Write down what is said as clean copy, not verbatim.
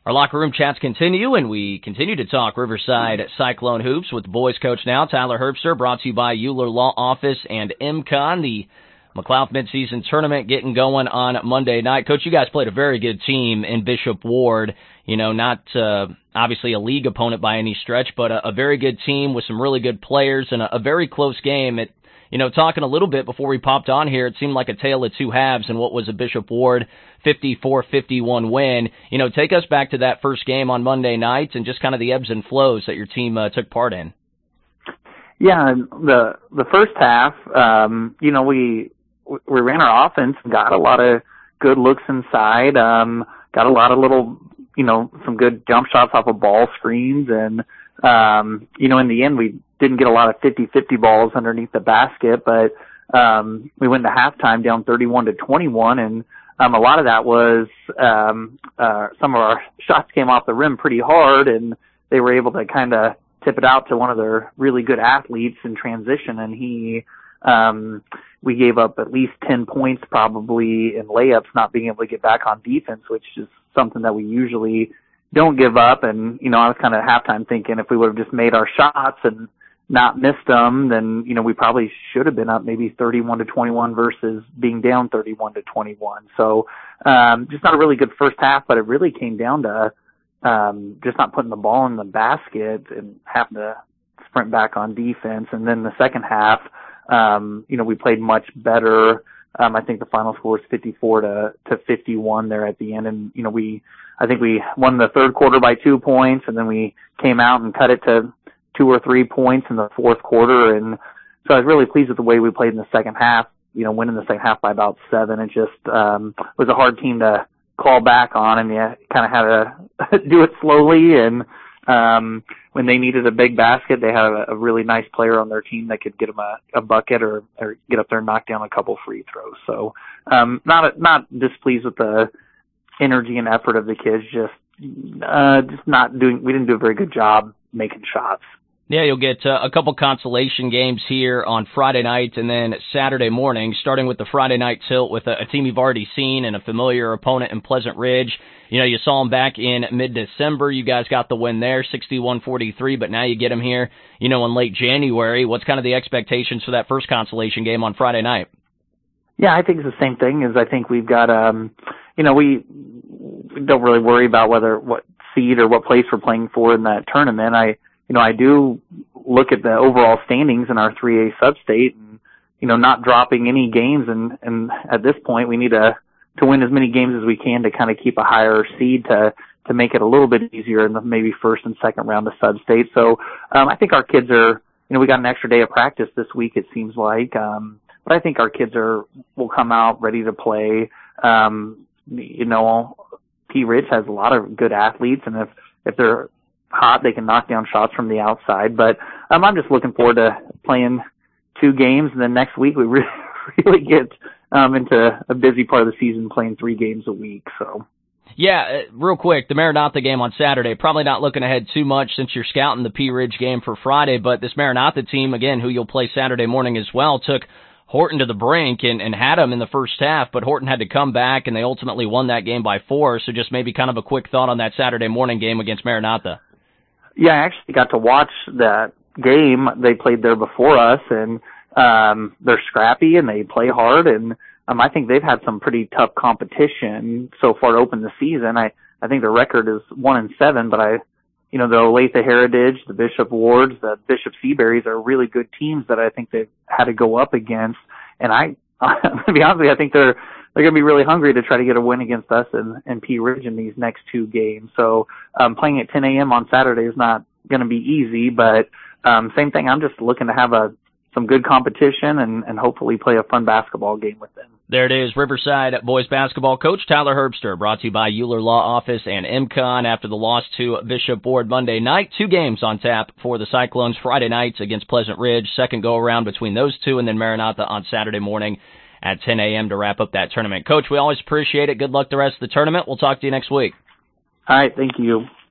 Our locker room chats continue, and we continue to talk Riverside Cyclone hoops with the boys coach now, Tyler Herbster, brought to you by Euler Law Office and MCON. The McLeod midseason tournament getting going on Monday night. Coach, you guys played a very good team in Bishop Ward. You know, not obviously a league opponent by any stretch, but a very good team with some really good players and a very close game. Talking a little bit before we popped on here, it seemed like a tale of two halves in what was a Bishop Ward 54-51 win. Take us back to that first game on Monday night and just kind of the ebbs and flows that your team took part in. Yeah, the first half, we ran our offense, got a lot of good looks inside, got a lot of little, some good jump shots off of ball screens, and in the end we didn't get a lot of 50-50 balls underneath the basket, but we went to halftime down 31-21, and a lot of that was some of our shots came off the rim pretty hard, and they were able to kind of tip it out to one of their really good athletes in transition, and we gave up at least 10 points probably in layups, not being able to get back on defense, which is something that we usually don't give up. And, I was kind of at halftime thinking if we would have just made our shots and not missed them, then, we probably should have been up maybe 31-21 versus being down 31-21. So, just not a really good first half, but it really came down to, just not putting the ball in the basket and having to sprint back on defense. And then the second half, we played much better. I think the final score was 54-51 there at the end. And, I think we won the third quarter by 2 points, and then we came out and cut it to 2 or 3 points in the fourth quarter. And so I was really pleased with the way we played in the second half, winning the second half by about 7. It just, was a hard team to call back on, and you kind of had to do it slowly. And, when they needed a big basket, they had a really nice player on their team that could get them a bucket or get up there and knock down a couple free throws. So, not displeased with the energy and effort of the kids, we didn't do a very good job making shots. Yeah, you'll get a couple consolation games here on Friday night and then Saturday morning, starting with the Friday night tilt with a team you've already seen and a familiar opponent in Pleasant Ridge. You saw them back in mid-December. You guys got the win there, 61-43, but now you get them here, in late January. What's kind of the expectations for that first consolation game on Friday night? Yeah, I think it's the same thing. As I think we've got, we don't really worry about what seed or what place we're playing for in that tournament. I do look at the overall standings in our 3A sub-state and, not dropping any games. And at this point, we need to win as many games as we can to kind of keep a higher seed to make it a little bit easier in the maybe first and second round of sub-state. So, I think our kids are, we got an extra day of practice this week, it seems like. But I think our kids will come out ready to play. P. Ridge has a lot of good athletes, and if they're hot, they can knock down shots from the outside. But I'm just looking forward to playing 2 games, and then next week we really get into a busy part of the season playing 3 games a week. So. Yeah, real quick, the Maranatha game on Saturday, probably not looking ahead too much since you're scouting the P. Ridge game for Friday, but this Maranatha team, again, who you'll play Saturday morning as well, took Horton to the brink and had them in the first half, but Horton had to come back, and they ultimately won that game by 4, so just maybe kind of a quick thought on that Saturday morning game against Maranatha. Yeah, I actually got to watch that game. They played there before us, and they're scrappy and they play hard, and I think they've had some pretty tough competition so far to open the season. I think their record is 1-7, but the Olathe Heritage, the Bishop Wards, the Bishop Seaberries are really good teams that I think they've had to go up against. And to be honest with you, I think they're going to be really hungry to try to get a win against us and P. Ridge in these next 2 games. So, playing at 10 a.m. on Saturday is not going to be easy, but, same thing. I'm just looking to have some good competition and hopefully play a fun basketball game with them. There it is, Riverside boys basketball coach Tyler Herbster, brought to you by Euler Law Office and MCON after the loss to Bishop Ward Monday night. 2 games on tap for the Cyclones Friday nights against Pleasant Ridge. Second go-around between those 2, and then Maranatha on Saturday morning at 10 a.m. to wrap up that tournament. Coach, we always appreciate it. Good luck the rest of the tournament. We'll talk to you next week. All right, thank you.